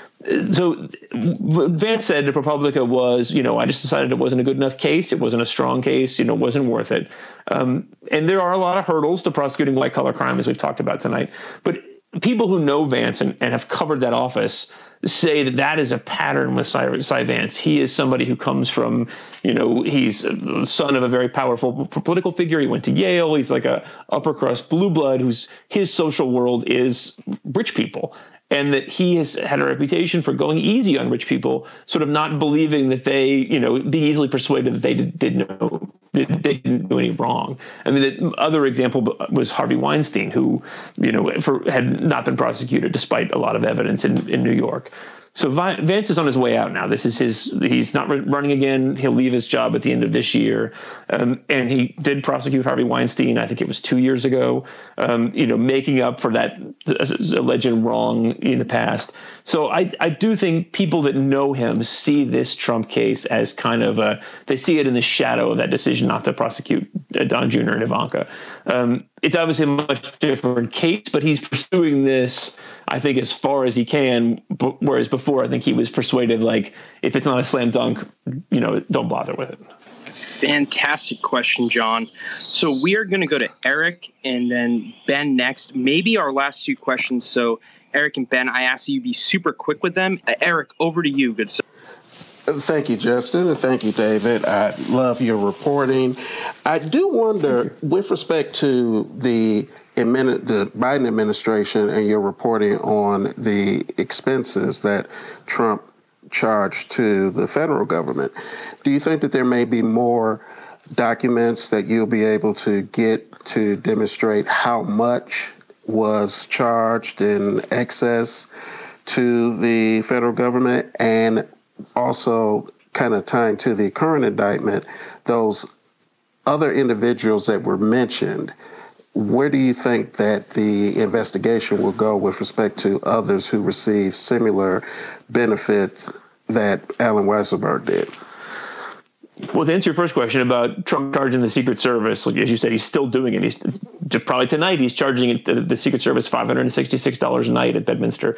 So Vance said to ProPublica was, I just decided it wasn't a good enough case. It wasn't a strong case. It wasn't worth it. And there are a lot of hurdles to prosecuting white collar crime, as we've talked about tonight. But people who know Vance and have covered that office say that is a pattern with Cy Vance. He is somebody who comes from, he's the son of a very powerful political figure. He went to Yale. He's like a upper crust blue blood his social world is rich people. And that he has had a reputation for going easy on rich people, sort of not believing that they, be easily persuaded that they didn't do any wrong. I mean, the other example was Harvey Weinstein, who, had not been prosecuted despite a lot of evidence in New York. So Vance is on his way out now. He's not running again. He'll leave his job at the end of this year. And he did prosecute Harvey Weinstein. I think it was 2 years ago, making up for that alleged wrong in the past. So I do think people that know him see this Trump case as kind of they see it in the shadow of that decision not to prosecute Don Jr. and Ivanka. It's obviously a much different case, but he's pursuing this, I think, as far as he can, whereas before I think he was persuaded, like, if it's not a slam dunk, don't bother with it. Fantastic question, John. So we are going to go to Eric and then Ben next. Maybe our last two questions. So Eric and Ben, I ask you be super quick with them. Eric, over to you. Good sir. Thank you, Justin, and thank you, David. I love your reporting. I do wonder, with respect to the Biden administration and your reporting on the expenses that Trump charged to the federal government, do you think that there may be more documents that you'll be able to get to demonstrate how much was charged in excess to the federal government? And also, kind of tying to the current indictment, those other individuals that were mentioned, where do you think that the investigation will go with respect to others who received similar benefits that Allen Weisselberg did? Well, to answer your first question about Trump charging the Secret Service, as you said, he's still doing it. He's probably tonight he's charging the Secret Service $566 a night at Bedminster.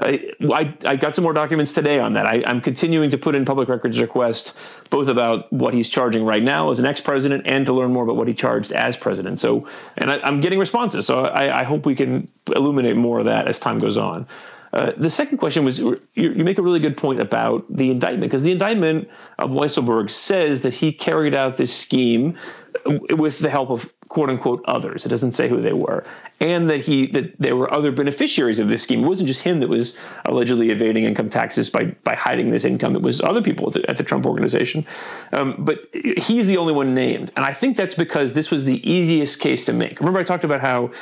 I got some more documents today on that. I'm continuing to put in public records requests, both about what he's charging right now as an ex-president and to learn more about what he charged as president. So, and I'm getting responses. So I hope we can illuminate more of that as time goes on. The second question was, you make a really good point about the indictment, because the indictment of Weisselberg says that he carried out this scheme with the help of quote unquote others. It doesn't say who they were, and that there were other beneficiaries of this scheme. It wasn't just him that was allegedly evading income taxes by hiding this income. It was other people at the Trump organization, but he's the only one named, and I think that's because this was the easiest case to make. Remember, I talked about how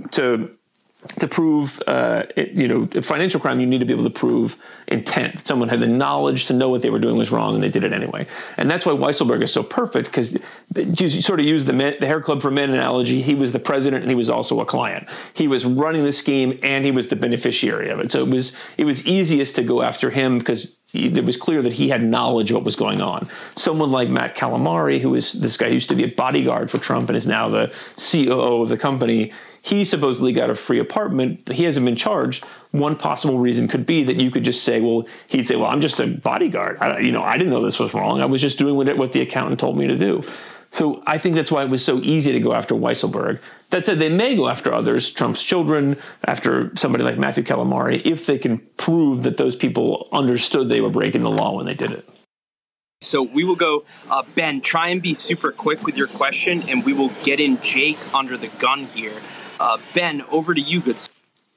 to prove, financial crime, you need to be able to prove intent. Someone had the knowledge to know what they were doing was wrong, and they did it anyway. And that's why Weisselberg is so perfect, because you sort of use the Hair Club for Men analogy. He was the president, and he was also a client. He was running the scheme, and he was the beneficiary of it. So it was easiest to go after him because it was clear that he had knowledge of what was going on. Someone like Matt Calamari, who is this guy who used to be a bodyguard for Trump and is now the COO of the company, he supposedly got a free apartment, but he hasn't been charged. One possible reason could be that you could just say, he'd say, I'm just a bodyguard. I didn't know this was wrong. I was just doing what the accountant told me to do. So I think that's why it was so easy to go after Weisselberg. That said, they may go after others, Trump's children, after somebody like Matthew Calamari, if they can prove that those people understood they were breaking the law when they did it. So we will go, Ben, try and be super quick with your question, and we will get in Jake under the gun here. Ben, over to you, good sir.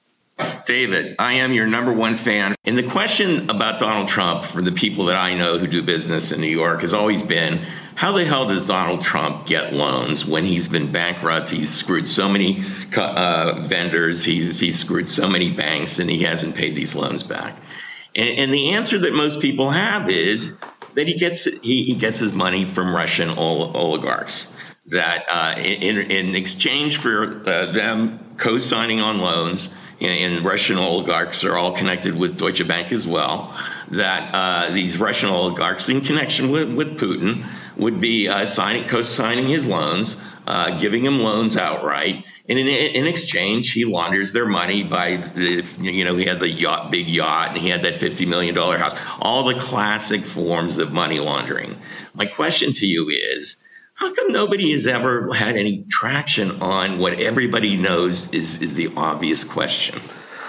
David, I am your number one fan. And the question about Donald Trump for the people that I know who do business in New York has always been, how the hell does Donald Trump get loans when he's been bankrupt? He's screwed so many vendors, he's screwed so many banks, and he hasn't paid these loans back. And the answer that most people have is that he gets his money from Russian oligarchs. That in exchange for them co-signing on loans, and Russian oligarchs are all connected with Deutsche Bank as well, that these Russian oligarchs in connection with Putin would be co-signing his loans, giving him loans outright. And in exchange, he launders their money by, he had the big yacht, and he had that $50 million house, all the classic forms of money laundering. My question to you is, how come nobody has ever had any traction on what everybody knows is the obvious question?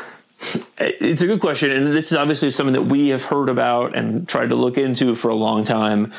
It's a good question, and this is obviously something that we have heard about and tried to look into for a long time.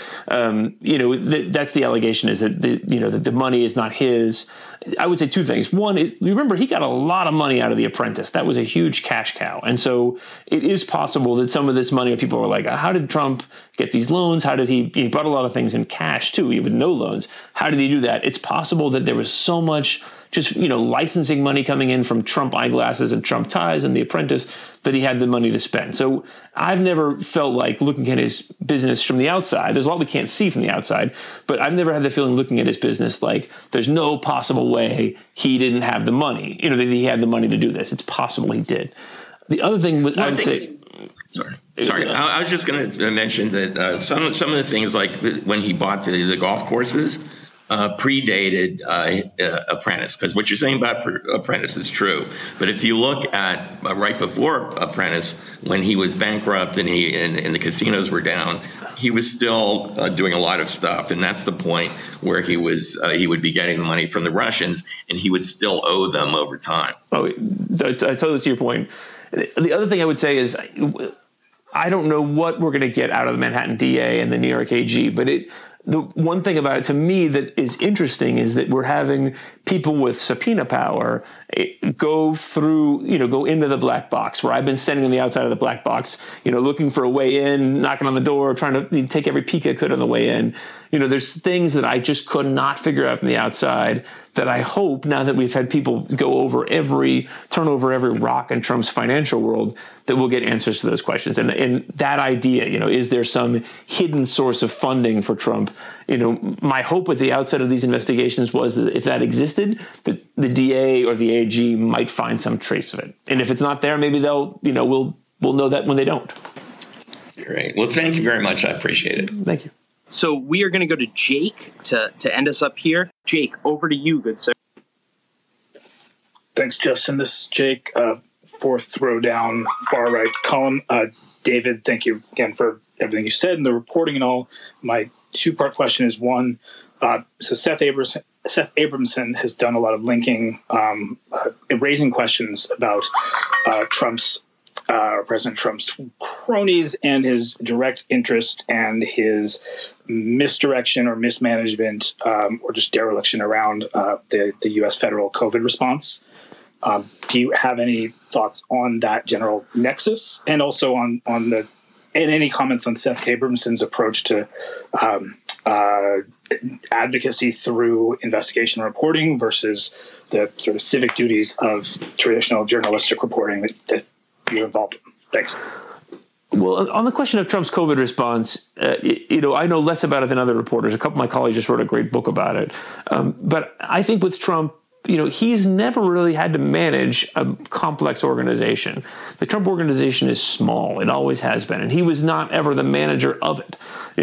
That's the allegation, is that that the money is not his. I would say two things. One is, remember, he got a lot of money out of The Apprentice. That was a huge cash cow. And so it is possible that some of this money, people were like, how did Trump get these loans? How did he bought a lot of things in cash too, even no loans. How did he do that? It's possible that there was so much just, licensing money coming in from Trump eyeglasses and Trump ties and The Apprentice that he had the money to spend. So I've never felt like, looking at his business from the outside, there's a lot we can't see from the outside, but I've never had the feeling looking at his business like there's no possible way he didn't have the money, that he had the money to do this. It's possible he did. The other thing I would say... Sorry. I was just going to mention that some of the things, like when he bought the golf courses, predated Apprentice, because what you're saying about Apprentice is true. But if you look at right before Apprentice, when he was bankrupt and the casinos were down, he was still doing a lot of stuff, and that's the point where he would be getting the money from the Russians, and he would still owe them over time. Oh, I totally see your point. The other thing I would say is, I don't know what we're going to get out of the Manhattan DA and the New York AG, but the one thing about it to me that is interesting is that we're having people with subpoena power go into the black box, where I've been standing on the outside of the black box, looking for a way in, knocking on the door, trying to take every peek I could on the way in. There's things that I just could not figure out from the outside that I hope, now that we've had people turn over every rock in Trump's financial world, that we'll get answers to those questions. And that idea, is there some hidden source of funding for Trump? My hope at the outset of these investigations was that if that existed, that the DA or the AG might find some trace of it. And if it's not there, maybe we'll know that when they don't. Great. Well, thank you very much. I appreciate it. Thank you. So we are going to go to Jake to end us up here. Jake, over to you, good sir. Thanks, Justin. This is Jake, fourth row down, far right column. David, thank you again for everything you said and the reporting and all. My two-part question is, one, so Seth Abramson has done a lot of linking, raising questions about President Trump's cronies and his direct interest and his misdirection or mismanagement or just dereliction around the U.S. federal COVID response. Do you have any thoughts on that general nexus, and also on the and any comments on Seth Abramson's approach to advocacy through investigation and reporting versus the sort of civic duties of traditional journalistic reporting that you're involved in? Thanks. Well, on the question of Trump's COVID response, I know less about it than other reporters. A couple of my colleagues just wrote a great book about it. But I think with Trump, he's never really had to manage a complex organization. The Trump organization is small. It always has been. And he was not ever the manager of it.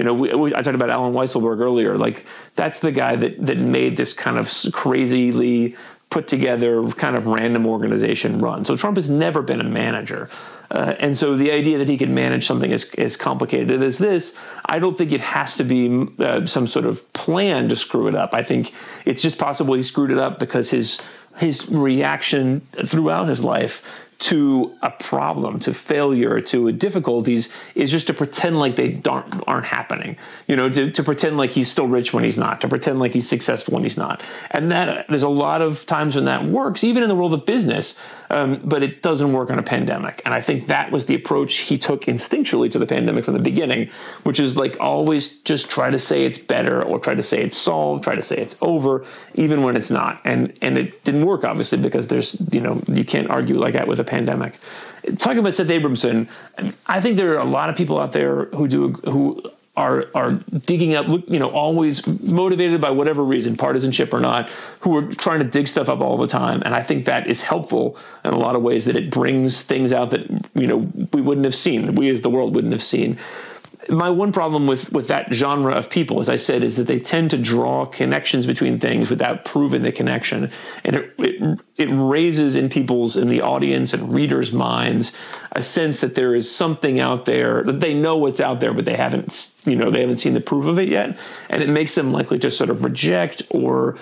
I talked about Alan Weisselberg earlier. Like, that's the guy that made this kind of crazily put together kind of random organization run. So Trump has never been a manager. And so the idea that he could manage something as complicated as this, I don't think it has to be some sort of plan to screw it up. I think it's just possible he screwed it up because his reaction throughout his life to a problem, to failure, to difficulties is just to pretend like they aren't happening, to pretend like he's still rich when he's not, to pretend like he's successful when he's not. And that there's a lot of times when that works, even in the world of business, but it doesn't work on a pandemic. And I think that was the approach he took instinctually to the pandemic from the beginning, which is like always just try to say it's better or try to say it's solved, try to say it's over, even when it's not. And it didn't work, obviously, because there's, you can't argue like that with a pandemic. Talking about Seth Abramson, I think there are a lot of people out there who are digging up, always motivated by whatever reason, partisanship or not, who are trying to dig stuff up all the time. And I think that is helpful in a lot of ways, that it brings things out that, we wouldn't have seen, that we as the world wouldn't have seen. My one problem with that genre of people, as I said, is that they tend to draw connections between things without proving the connection. And it raises in the audience and readers' minds a sense that there is something out there, that they know what's out there, but they haven't seen the proof of it yet. And it makes them likely to sort of reject or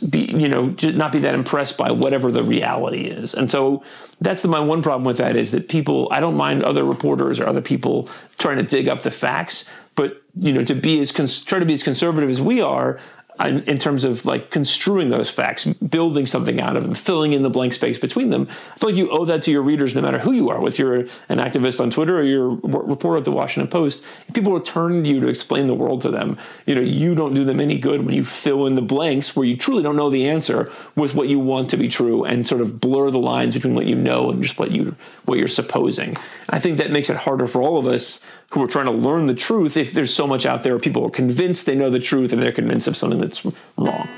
not be that impressed by whatever the reality is. And so that's my one problem with that, is that I don't mind other reporters or other people trying to dig up the facts, but try to be as conservative as we are in terms of like construing those facts, building something out of them, filling in the blank space between them. I feel like you owe that to your readers, no matter who you are, whether you're an activist on Twitter or you're a reporter at the Washington Post. If people are turning to you to explain the world to them, you don't do them any good when you fill in the blanks where you truly don't know the answer with what you want to be true, and sort of blur the lines between what you know and just what you're supposing. I think that makes it harder for all of us who are trying to learn the truth if there's so much out there. People are convinced they know the truth and they're convinced of something that's wrong.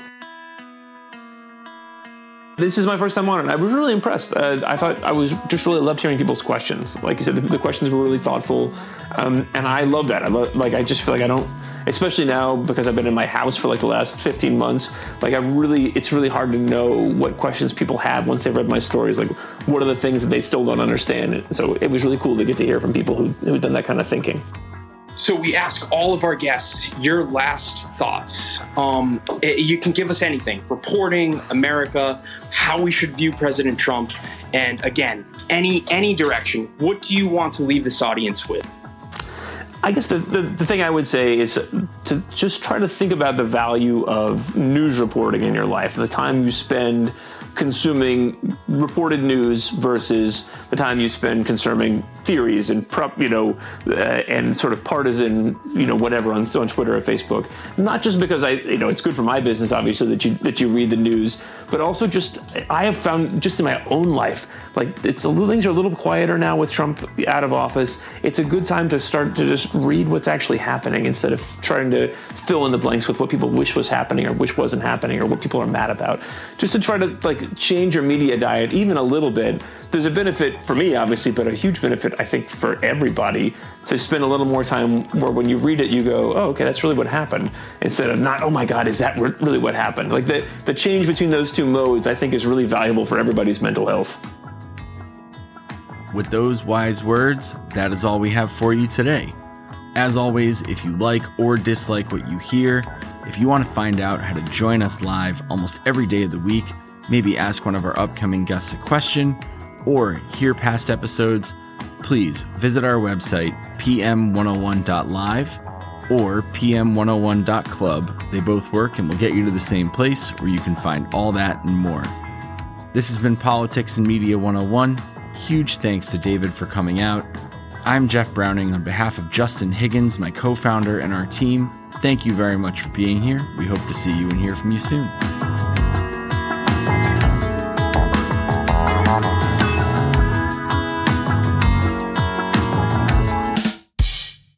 This is my first time on it. I was really impressed. I thought I was just really loved hearing people's questions. Like you said, the questions were really thoughtful. And I love that. I just feel like I don't, especially now because I've been in my house for like the last 15 months, it's really hard to know what questions people have once they've read my stories. Like, what are the things that they still don't understand? And so it was really cool to get to hear from people who've done that kind of thinking. So we ask all of our guests your last thoughts. You can give us anything: reporting, America, how we should view President Trump, and again, any direction. What do you want to leave this audience with? I guess the thing I would say is to just try to think about the value of news reporting in your life, the time you spend consuming reported news versus the time you spend consuming theories and and sort of partisan, whatever on Twitter or Facebook. Not just because it's good for my business, obviously, that you read the news, but also I have found just in my own life, like things are a little quieter now with Trump out of office. It's a good time to start to just read what's actually happening instead of trying to fill in the blanks with what people wish was happening or wish wasn't happening or what people are mad about. Just to try to change your media diet even a little bit. There's a benefit for me, obviously, but a huge benefit, I think, for everybody to spend a little more time where when you read it, you go, oh, okay, that's really what happened, instead of not, oh my God, is that really what happened? Like the change between those two modes, I think, is really valuable for everybody's mental health. With those wise words, that is all we have for you today. As always, if you like or dislike what you hear, if you want to find out how to join us live almost every day of the week, maybe ask one of our upcoming guests a question, or hear past episodes, please visit our website, pm101.live or pm101.club. They both work and will get you to the same place where you can find all that and more. This has been Politics and Media 101. Huge thanks to David for coming out. I'm Jeff Browning on behalf of Justin Higgins, my co-founder, and our team. Thank you very much for being here. We hope to see you and hear from you soon.